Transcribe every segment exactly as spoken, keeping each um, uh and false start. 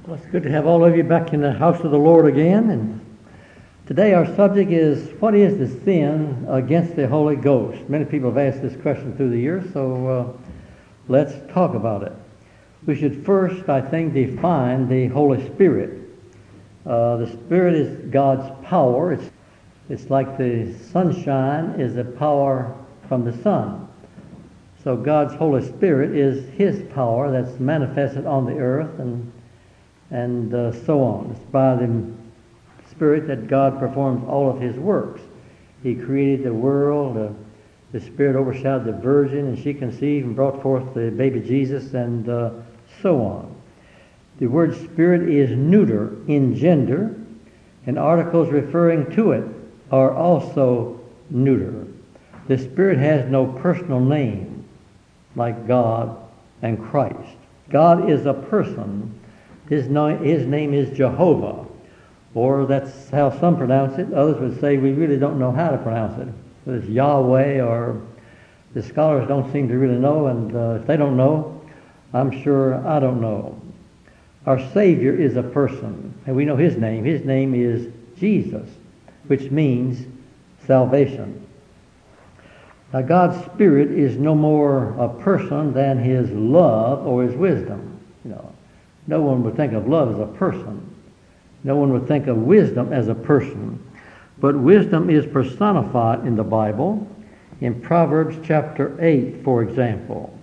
Well, it's good to have all of you back in the house of the Lord again. And today our subject is, what is the sin against the Holy Ghost? Many people have asked this question through the years, so uh, let's talk about it. We should first, I think, define the Holy Spirit. Uh, the Spirit is God's power. It's, it's like the sunshine is a power from the sun. So God's Holy Spirit is His power that's manifested on the earth and and uh, so on. It's by the Spirit that God performs all of His works. He created the world. Uh, the Spirit overshadowed the Virgin, and she conceived and brought forth the baby Jesus, and uh, so on. The word Spirit is neuter in gender, and articles referring to it are also neuter. The Spirit has no personal name like God and Christ. God is a person. His, no, his name is Jehovah, or that's how some pronounce it. Others would say we really don't know how to pronounce it. Whether it's Yahweh, or the scholars don't seem to really know, and uh, if they don't know, I'm sure I don't know. Our Savior is a person, and we know His name. His name is Jesus, which means salvation. Now, God's Spirit is no more a person than His love or His wisdom. You know, no one would think of love as a person. No one would think of wisdom as a person. But wisdom is personified in the Bible, in Proverbs chapter eight, for example.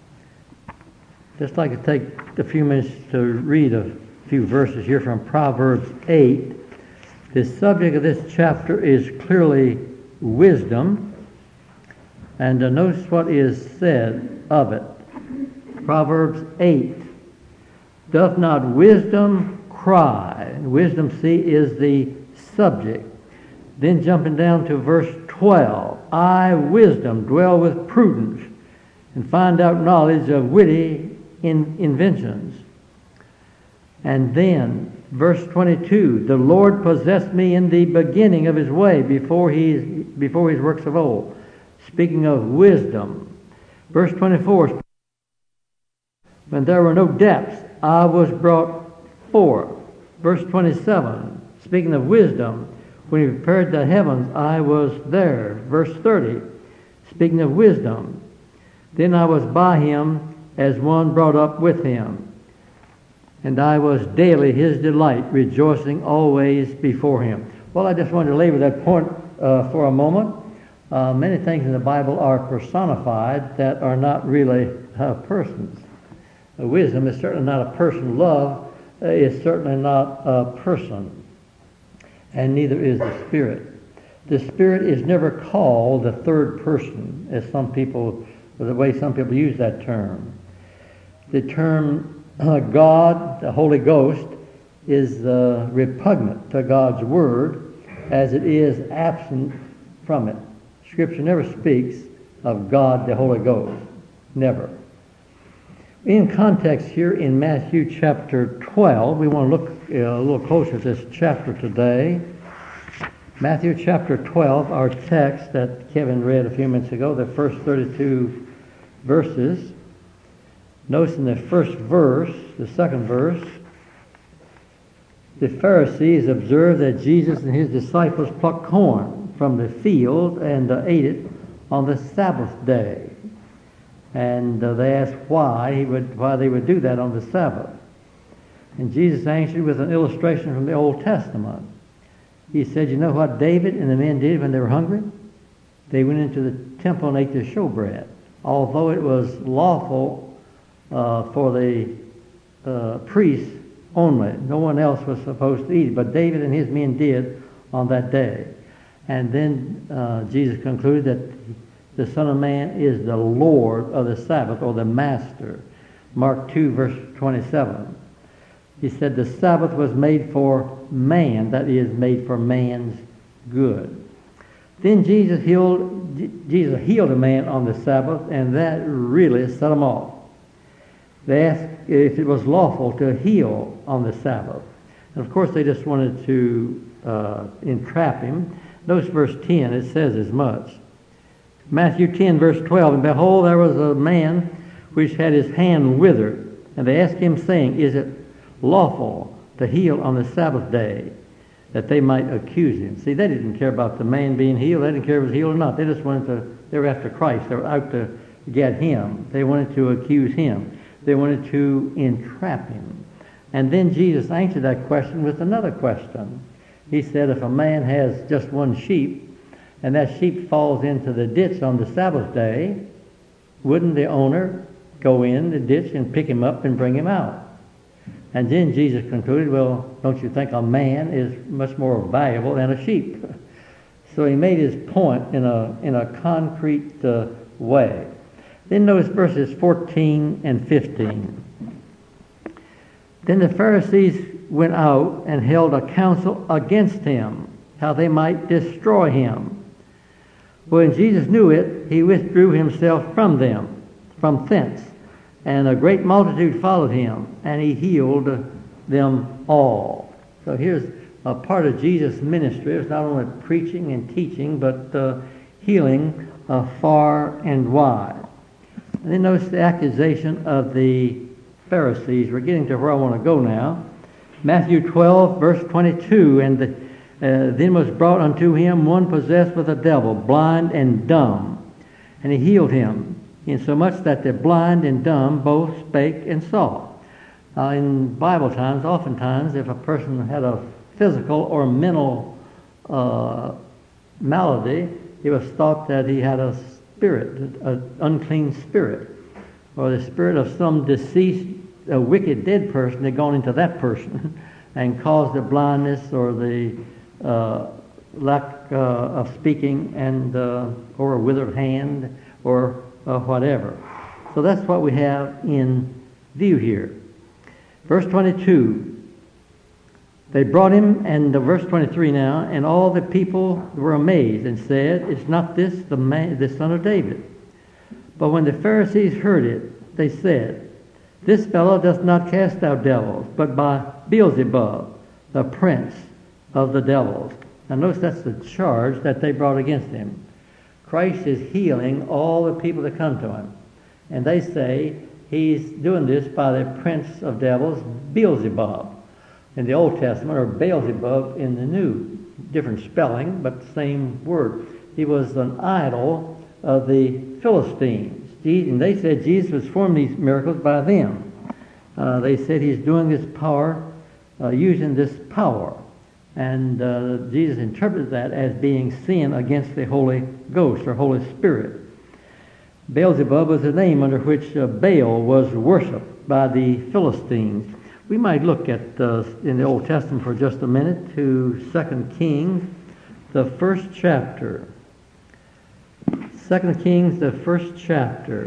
Just like to take a few minutes to read a few verses here from Proverbs eight. The subject of this chapter is clearly wisdom. And uh, notice what is said of it. Proverbs eight. Doth not wisdom cry? And wisdom, see, is the subject. Then jumping down to verse twelve. I, wisdom, dwell with prudence, and find out knowledge of witty in inventions. And then, verse twenty-two. The Lord possessed me in the beginning of His way, before His, before his works of old. Speaking of wisdom. Verse twenty-four. When there were no depths, I was brought forth. Verse twenty-seven, speaking of wisdom, when He prepared the heavens, I was there. Verse thirty, speaking of wisdom, then I was by Him as one brought up with Him, and I was daily His delight, rejoicing always before Him. Well, I just wanted to labor that point uh, for a moment. Uh, many things in the Bible are personified that are not really uh, persons. Uh, wisdom is certainly not a person. Love uh, is certainly not a person. And neither is the Spirit. The Spirit is never called the third person, as some people, the way some people use that term. The term uh, God, the Holy Ghost, is uh, repugnant to God's Word, as it is absent from it. Scripture never speaks of God, the Holy Ghost. Never. In context here in Matthew chapter twelve, we want to look uh, a little closer at this chapter today. Matthew chapter twelve, our text that Kevin read a few minutes ago, the first thirty-two verses. Notice in the first verse, the second verse, the Pharisees observed that Jesus and His disciples plucked corn from the field and uh, ate it on the Sabbath day. And uh, they asked why he would, why they would do that on the Sabbath. And Jesus answered with an illustration from the Old Testament. He said, you know what David and the men did when they were hungry? They went into the temple and ate the showbread. Although it was lawful uh, for the uh, priests only. No one else was supposed to eat it. But David and his men did on that day. And then uh, Jesus concluded that the Son of Man is the Lord of the Sabbath, or the Master. Mark two, verse twenty-seven. He said the Sabbath was made for man, that is, made for man's good. Then Jesus healed, Jesus healed a man on the Sabbath, and that really set them off. They asked if it was lawful to heal on the Sabbath. And of course they just wanted to uh, entrap Him. Notice verse ten, it says as much. Matthew ten, verse twelve, and behold, there was a man which had his hand withered. And they asked Him, saying, is it lawful to heal on the Sabbath day, that they might accuse him. See, they didn't care about the man being healed. They didn't care if he was healed or not. They just wanted to, they were after Christ. They were out to get him. They wanted to accuse him. They wanted to entrap him. And then Jesus answered that question with another question. He said, if a man has just one sheep, and that sheep falls into the ditch on the Sabbath day, wouldn't the owner go in the ditch and pick him up and bring him out? And then Jesus concluded, well, don't you think a man is much more valuable than a sheep? So he made his point in a, in a concrete uh, way. Then notice verses fourteen and fifteen. Then the Pharisees went out and held a council against him, how they might destroy him. When Jesus knew it, he withdrew himself from them, from thence. And a great multitude followed him, and he healed them all. So here's a part of Jesus' ministry. It's not only preaching and teaching, but uh, healing uh, far and wide. And then notice the accusation of the Pharisees. We're getting to where I want to go now. Matthew twelve, verse twenty-two, and the, uh, then was brought unto him one possessed with a devil, blind and dumb, and he healed him, insomuch that the blind and dumb both spake and saw. Uh, in Bible times, oftentimes, if a person had a physical or mental uh, malady, it was thought that he had a spirit, an unclean spirit, or the spirit of some deceased, a wicked dead person had gone into that person and caused the blindness or the uh, lack uh, of speaking and uh, or a withered hand or Uh, whatever. So that's what we have in view here. Verse twenty-two. They brought him, and uh, verse twenty-three now, and all the people were amazed and said, is not this the man, the son of David? But when the Pharisees heard it, they said, this fellow doth not cast out devils, but by Beelzebub, the prince of the devils. Now notice that's the charge that they brought against him. Christ is healing all the people that come to him. And they say he's doing this by the prince of devils, Beelzebub, in the Old Testament, or Beelzebub in the New. Different spelling, but the same word. He was an idol of the Philistines. And they said Jesus was performing these miracles by them. Uh, they said he's doing this power, uh, using this power. And uh, Jesus interpreted that as being sin against the Holy Ghost or Holy Spirit. Beelzebub was the name under which uh, Baal was worshipped by the Philistines. We might look at, uh, in the Old Testament for just a minute, to Second Kings, the first chapter. Second Kings, the first chapter.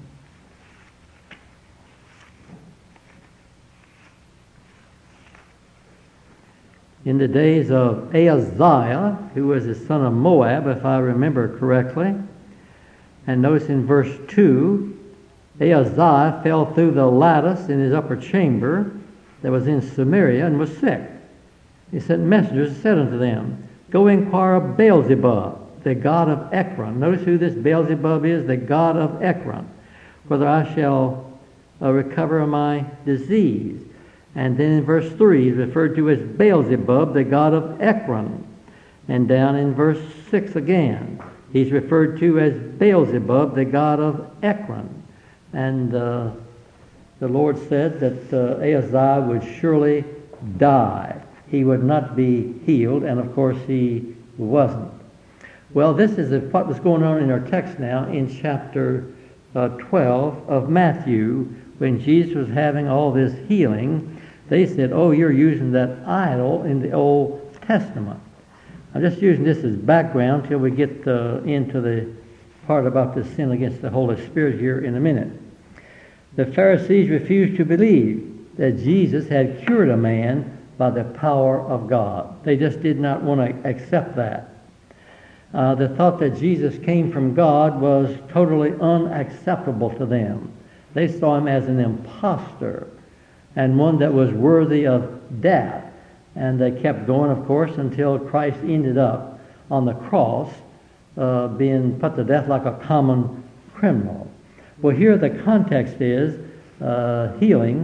In the days of Ahaziah, who was the son of Moab, if I remember correctly. And notice in verse two, Ahaziah fell through the lattice in his upper chamber that was in Samaria and was sick. He sent messengers and said unto them, go inquire of Beelzebub, the god of Ekron. Notice who this Beelzebub is, the god of Ekron, whether I shall uh, recover my disease. And then in verse three, he's referred to as Beelzebub, the god of Ekron. And down in verse six again, he's referred to as Beelzebub, the god of Ekron. And uh, the Lord said that uh, Ahaziah would surely die. He would not be healed, and of course he wasn't. Well, this is what was going on in our text now in chapter uh, twelve of Matthew, when Jesus was having all this healing. They said, oh, you're using that idol in the Old Testament. I'm just using this as background till we get uh, into the part about the sin against the Holy Spirit here in a minute. The Pharisees refused to believe that Jesus had cured a man by the power of God. They just did not want to accept that. Uh, the thought that Jesus came from God was totally unacceptable to them. They saw him as an imposter and one that was worthy of death. And they kept going, of course, until Christ ended up on the cross, uh, being put to death like a common criminal. Well, here the context is uh, healing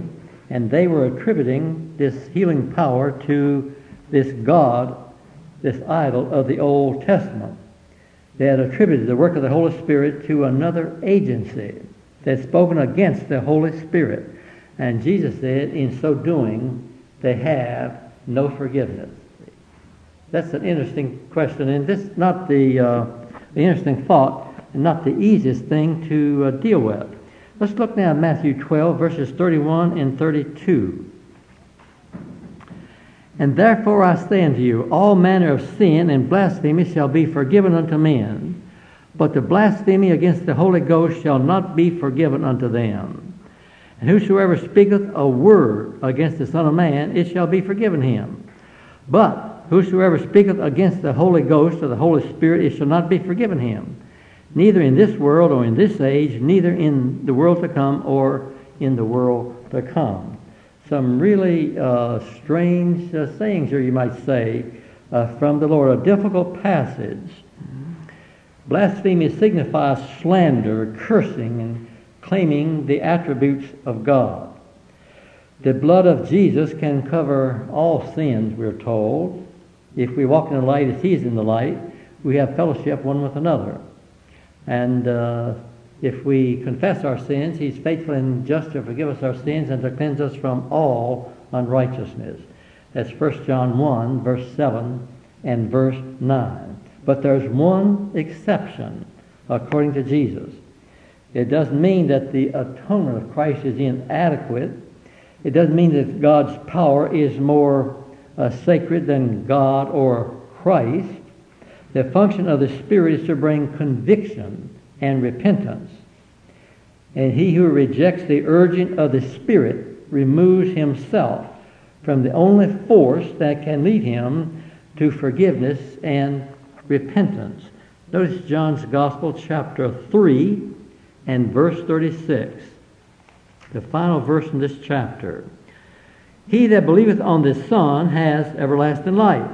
And they were attributing this healing power to this God, this idol of the Old Testament. They had attributed the work of the Holy Spirit to another agency that had spoken against the Holy Spirit. And Jesus said, in so doing, they have no forgiveness. That's an interesting question, and this is not the, uh, the interesting thought, and not the easiest thing to uh, deal with. Let's look now at Matthew twelve, verses thirty-one and thirty-two. And therefore I say unto you, all manner of sin and blasphemy shall be forgiven unto men, but the blasphemy against the Holy Ghost shall not be forgiven unto them. And whosoever speaketh a word against the Son of Man, it shall be forgiven him. But whosoever speaketh against the Holy Ghost or the Holy Spirit, it shall not be forgiven him, neither in this world or in this age, neither in the world to come or in the world to come. Some really uh, strange uh, sayings here, you might say, uh, from the Lord. A difficult passage. Blasphemy signifies slander, cursing, and claiming the attributes of God. The blood of Jesus can cover all sins, we're told. If we walk in the light as He's in the light, we have fellowship one with another. And uh, if we confess our sins, He's faithful and just to forgive us our sins and to cleanse us from all unrighteousness. That's First John one, verse seven and verse nine. But there's one exception, according to Jesus. It doesn't mean that the atonement of Christ is inadequate. It doesn't mean that God's power is more uh, sacred than God or Christ. The function of the Spirit is to bring conviction and repentance. And he who rejects the urging of the Spirit removes himself from the only force that can lead him to forgiveness and repentance. Notice John's Gospel, chapter three and verse thirty-six. The final verse in this chapter. He that believeth on the Son has everlasting life.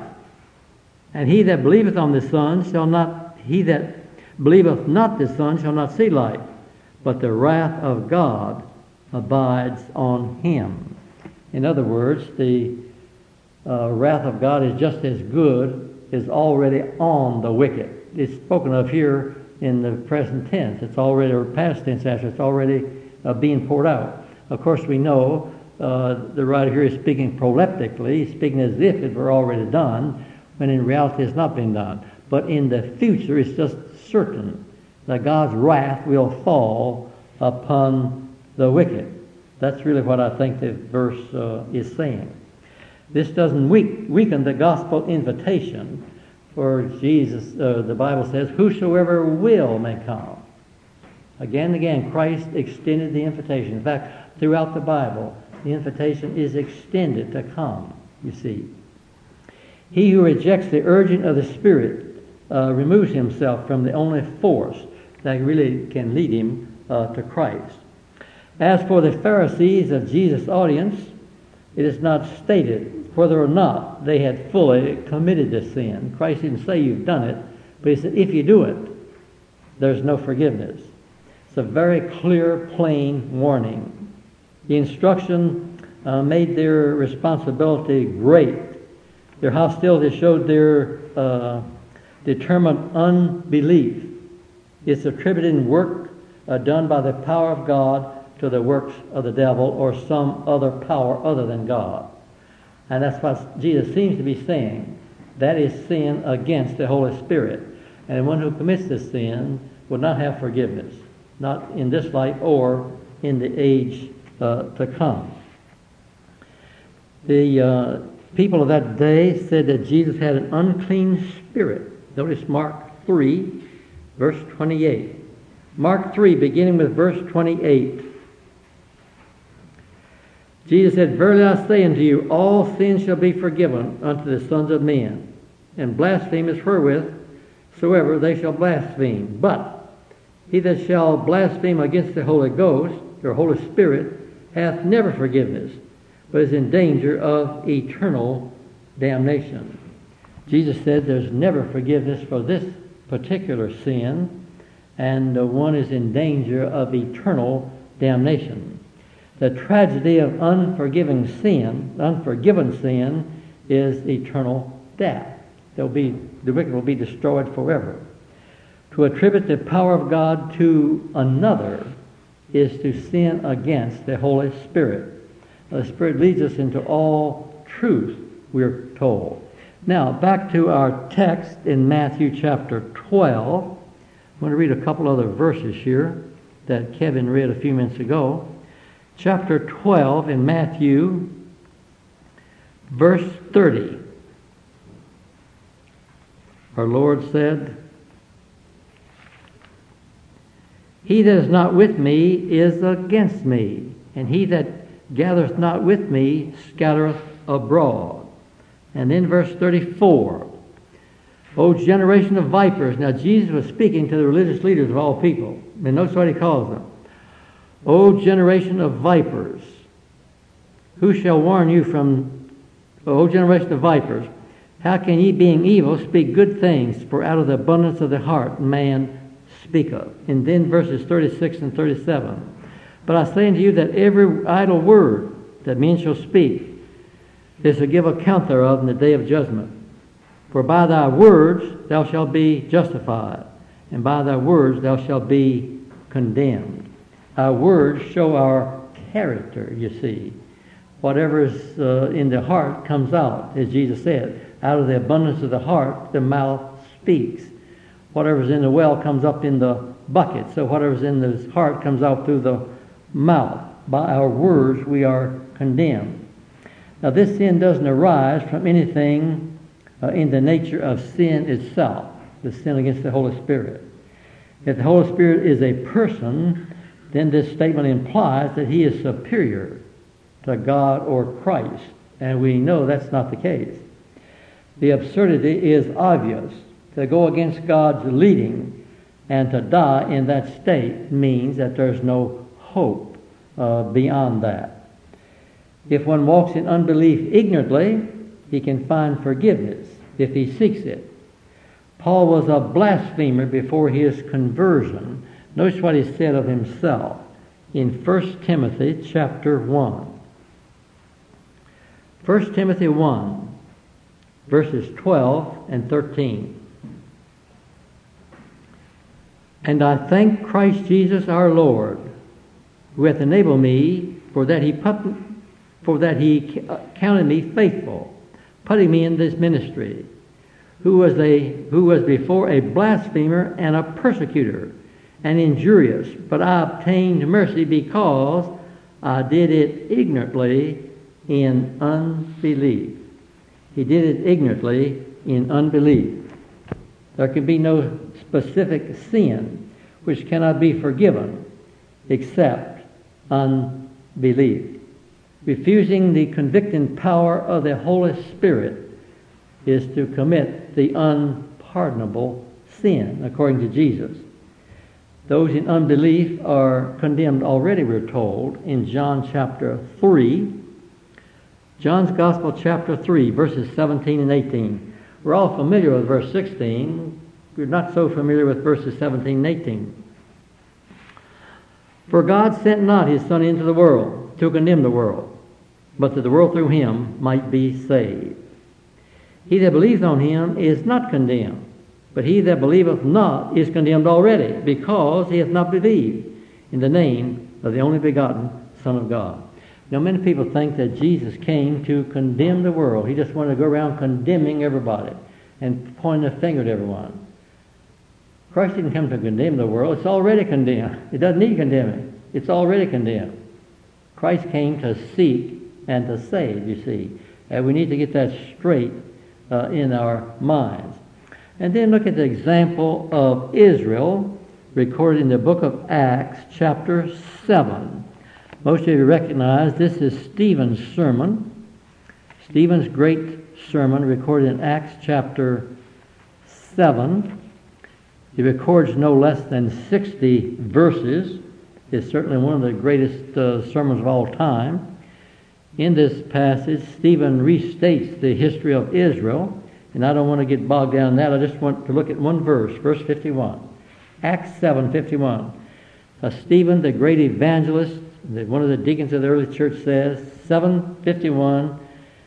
And he that believeth on the Son shall not, he that believeth not the Son shall not see life, but the wrath of God abides on him. In other words, the uh, wrath of God is just as good as already on the wicked. It's spoken of here in the present tense. It's already, or past tense actually, it's already uh, being poured out. Of course, we know uh, the writer here is speaking proleptically, speaking as if it were already done, when in reality it's not been done. But in the future, it's just certain that God's wrath will fall upon the wicked. That's really what I think the verse uh, is saying. This doesn't weak, weaken the gospel invitation, for Jesus, uh, the Bible says, whosoever will may come. Again and again, Christ extended the invitation. In fact, throughout the Bible, the invitation is extended to come, you see. He who rejects the urging of the Spirit uh, removes himself from the only force that really can lead him uh, to Christ. As for the Pharisees of Jesus' audience, it is not stated whether or not they had fully committed the sin. Christ didn't say you've done it, but he said if you do it, there's no forgiveness. It's a very clear, plain warning. The instruction uh, made their responsibility great. Their hostility showed their uh, determined unbelief. It's attributing work uh, done by the power of God to the works of the devil or some other power other than God. And that's what Jesus seems to be saying. That is sin against the Holy Spirit. And one who commits this sin will not have forgiveness, not in this life or in the age uh, to come. The uh, people of that day said that Jesus had an unclean spirit. Notice Mark three, verse twenty-eight. Mark three, beginning with verse twenty-eight. Jesus said, verily I say unto you, all sins shall be forgiven unto the sons of men, and blasphemers wherewith soever they shall blaspheme. But he that shall blaspheme against the Holy Ghost, or Holy Spirit, hath never forgiveness, but is in danger of eternal damnation. Jesus said there's never forgiveness for this particular sin, and uh, one is in danger of eternal damnation. The tragedy of unforgiving sin, unforgiven sin, is eternal death. They'll be, the wicked will be destroyed forever. To attribute the power of God to another is to sin against the Holy Spirit. The Spirit leads us into all truth, we're told. Now, back to our text in Matthew chapter twelve. I'm going to read a couple other verses here that Kevin read a few minutes ago. Chapter twelve in Matthew, verse thirty. Our Lord said, "He that is not with me is against me, and he that gathereth not with me scattereth abroad." And then verse thirty-four, "O generation of vipers." Now Jesus was speaking to the religious leaders of all people. And notice what he calls them. "O generation of vipers, who shall warn you from, O generation of vipers, how can ye being evil speak good things? For out of the abundance of the heart man speaketh." And then verses thirty-six and thirty-seven. "But I say unto you that every idle word that men shall speak is to give account thereof in the day of judgment. For by thy words thou shalt be justified, and by thy words thou shalt be condemned." Our words show our character, you see. Whatever is uh, in the heart comes out, as Jesus said. Out of the abundance of the heart, the mouth speaks. Whatever's in the well comes up in the bucket. So whatever's in the heart comes out through the mouth. By our words we are condemned. Now this sin doesn't arise from anything uh, in the nature of sin itself, the sin against the Holy Spirit. If the Holy Spirit is a person, then this statement implies that he is superior to God or Christ. And we know that's not the case. The absurdity is obvious. To go against God's leading and to die in that state means that there's no hope uh, beyond that. If one walks in unbelief ignorantly, he can find forgiveness if he seeks it. Paul was a blasphemer before his conversion. Notice what he said of himself in First Timothy chapter one. First Timothy one, verses twelve and thirteen. "And I thank Christ Jesus our Lord, who hath enabled me, for that he put, for that he counted me faithful, putting me in this ministry, who was a who was before a blasphemer and a persecutor, and injurious, but I obtained mercy because I did it ignorantly in unbelief." He did it ignorantly in unbelief. There can be no specific sin which cannot be forgiven except unbelief. Refusing the convicting power of the Holy Spirit is to commit the unpardonable sin, according to Jesus. Those in unbelief are condemned already, we're told, in John chapter three. John's Gospel chapter three, verses seventeen and eighteen. We're all familiar with verse sixteen. We're not so familiar with verses seventeen and eighteen. "For God sent not his Son into the world to condemn the world, but that the world through him might be saved. He that believeth on him is not condemned, but he that believeth not is condemned already, because he hath not believed in the name of the only begotten Son of God." Now, many people think that Jesus came to condemn the world. He just wanted to go around condemning everybody and pointing a finger at everyone. Christ didn't come to condemn the world. It's already condemned. It doesn't need condemning. It's already condemned. Christ came to seek and to save, you see. And we need to get that straight uh, in our minds. And then look at the example of Israel recorded in the book of Acts chapter seven. Most of you recognize this is Stephen's sermon. Stephen's great sermon recorded in Acts chapter seven. He records no less than sixty verses. It's certainly one of the greatest uh, sermons of all time. In this passage, Stephen restates the history of Israel, and I don't want to get bogged down in that. I just want to look at one verse, verse fifty-one. Acts seven fifty-one. Uh, Stephen, the great evangelist the, one of the deacons of the early church says, seven fifty-one,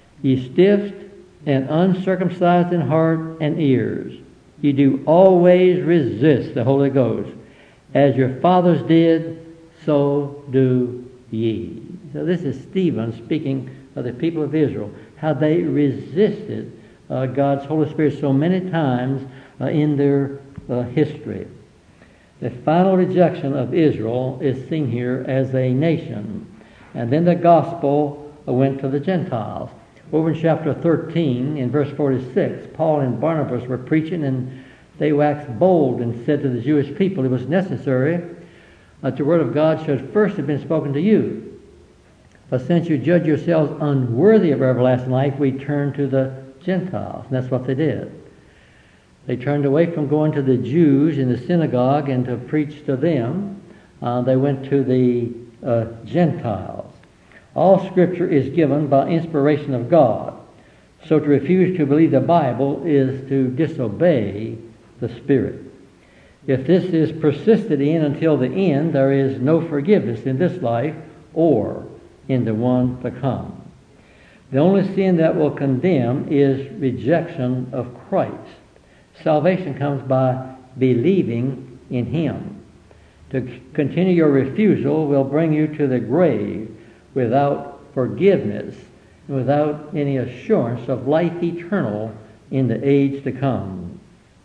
ye stiff and uncircumcised in heart and ears, ye do always resist the Holy Ghost. As your fathers did, so do ye. So this is Stephen speaking of the people of Israel, how they resisted uh, God's Holy Spirit so many times uh, in their uh, history. The final rejection of Israel is seen here as a nation. And then the gospel went to the Gentiles. Over in chapter thirteen, in verse forty-six, Paul and Barnabas were preaching, and they waxed bold and said to the Jewish people it was necessary that the word of God should first have been spoken to you. But since you judge yourselves unworthy of everlasting life, we turn to the Gentiles. And that's what they did. They turned away from going to the Jews in the synagogue and to preach to them. Uh, they went to the uh, Gentiles. All Scripture is given by inspiration of God. So to refuse to believe the Bible is to disobey the Spirit. If this is persisted in until the end, there is no forgiveness in this life or in the one to come. The only sin that will condemn is rejection of Christ. Salvation comes by believing in Him. To c- continue your refusal will bring you to the grave without forgiveness and without any assurance of life eternal in the age to come.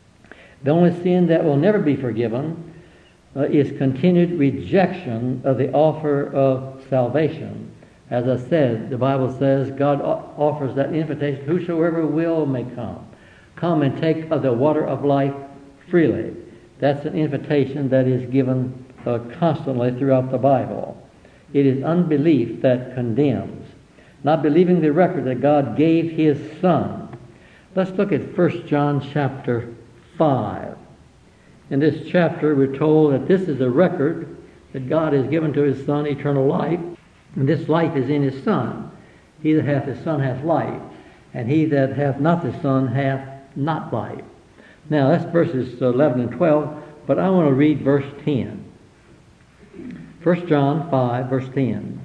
The only sin that will never be forgiven uh, is continued rejection of the offer of salvation. As I said, the Bible says God o- offers that invitation, whosoever will may come. Come and take of the water of life freely. That's an invitation that is given uh, constantly throughout the Bible. It is unbelief that condemns, not believing the record that God gave His Son. Let's look at First John chapter five. In this chapter, we're told that this is a record that God has given to His Son, eternal life, and this life is in His Son. He that hath the Son hath life, and he that hath not the Son hath not life. Now, that's verses eleven and twelve, but I want to read verse ten. First John five, verse ten.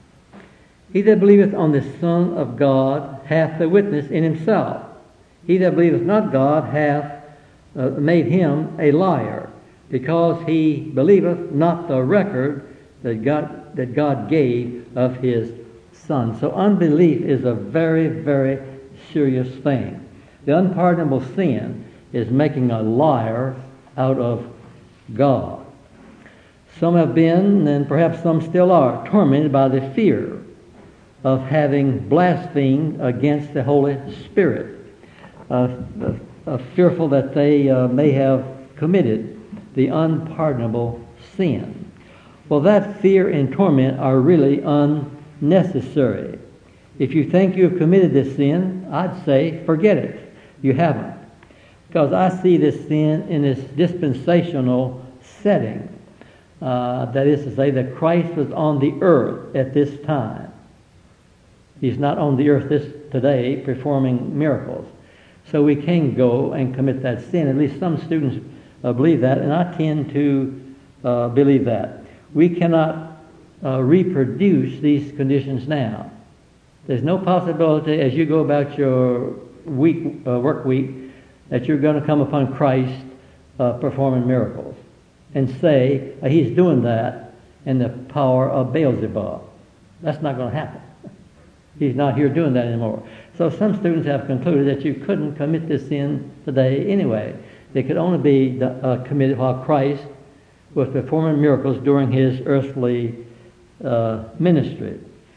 He that believeth on the Son of God hath the witness in himself. He that believeth not God hath uh, made him a liar, because he believeth not the record that God, that God gave of His Son. So unbelief is a very, very serious thing. The unpardonable sin is making a liar out of God. Some have been, and perhaps some still are, tormented by the fear of having blasphemed against the Holy Spirit, uh, uh, uh, fearful that they uh, may have committed the unpardonable sin. Well, that fear and torment are really unnecessary. If you think you have committed this sin, I'd say forget it. You haven't. Because I see this sin in this dispensational setting. Uh, that is to say that Christ was on the earth at this time. He's not on the earth this today performing miracles. So we can go and commit that sin. At least some students uh, believe that, and I tend to uh, believe that. We cannot uh, reproduce these conditions now. There's no possibility as you go about your week, uh, work week that you're going to come upon Christ uh, performing miracles and say uh, He's doing that in the power of Beelzebub. That's not going to happen. He's not here doing that anymore. So some students have concluded that you couldn't commit this sin today anyway. They could only be uh, committed while Christ was performing miracles during His earthly uh, ministry.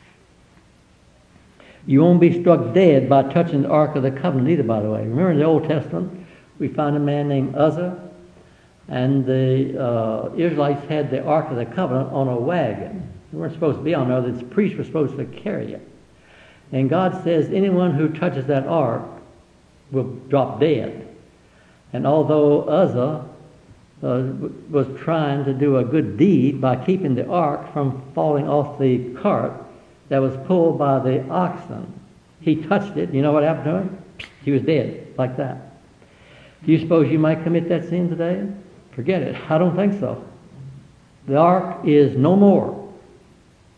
You won't be struck dead by touching the Ark of the Covenant either, by the way. Remember in the Old Testament, we find a man named Uzzah, and the uh, Israelites had the Ark of the Covenant on a wagon. They weren't supposed to be on there. The priests were supposed to carry it. And God says anyone who touches that Ark will drop dead. And although Uzzah uh, was trying to do a good deed by keeping the Ark from falling off the cart that was pulled by the oxen, he touched it. You know what happened to him? He was dead, like that. Do you suppose you might commit that sin today? Forget it. I don't think so. The Ark is no more.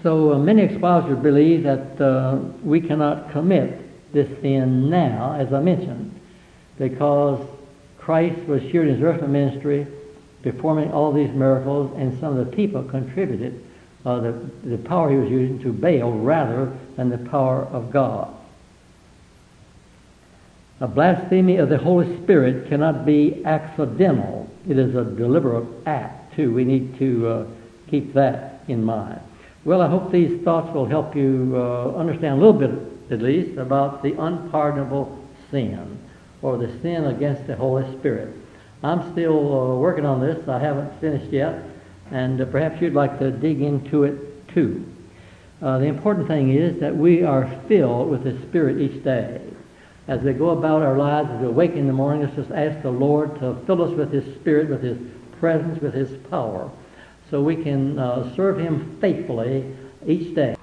So uh, many expositors believe that uh, we cannot commit this sin now, as I mentioned, because Christ was here in his earthly ministry performing all these miracles, and some of the people contributed uh, the, the power he was using to Baal rather than the power of God. A blasphemy of the Holy Spirit cannot be accidental. It is a deliberate act, too. We need to uh, keep that in mind. Well, I hope these thoughts will help you uh, understand a little bit, at least, about the unpardonable sin, or the sin against the Holy Spirit. I'm still uh, working on this. I haven't finished yet, and uh, perhaps you'd like to dig into it too. Uh, the important thing is that we are filled with the Spirit each day. As we go about our lives, as we wake in the morning, let's just ask the Lord to fill us with his Spirit, with his presence, with his power, so we can uh, serve him faithfully each day.